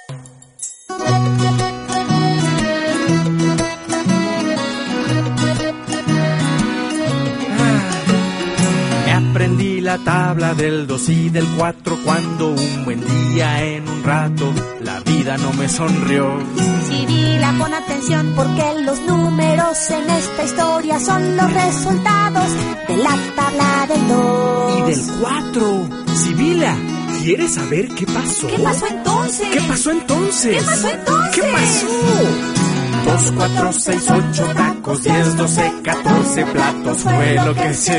Aprendí la tabla del 2 y del 4 cuando un buen día en un rato la vida no me sonrió. Sibila, pon atención porque los números en esta historia son los resultados de la tabla del 2 y del 4. Sibila, ¿quieres saber qué pasó? ¿Qué pasó entonces? ¿Qué pasó entonces? ¿Qué pasó entonces? ¿Qué pasó? 2, 4, 6, 8 tacos, 10, 12, 14 platos fue lo que se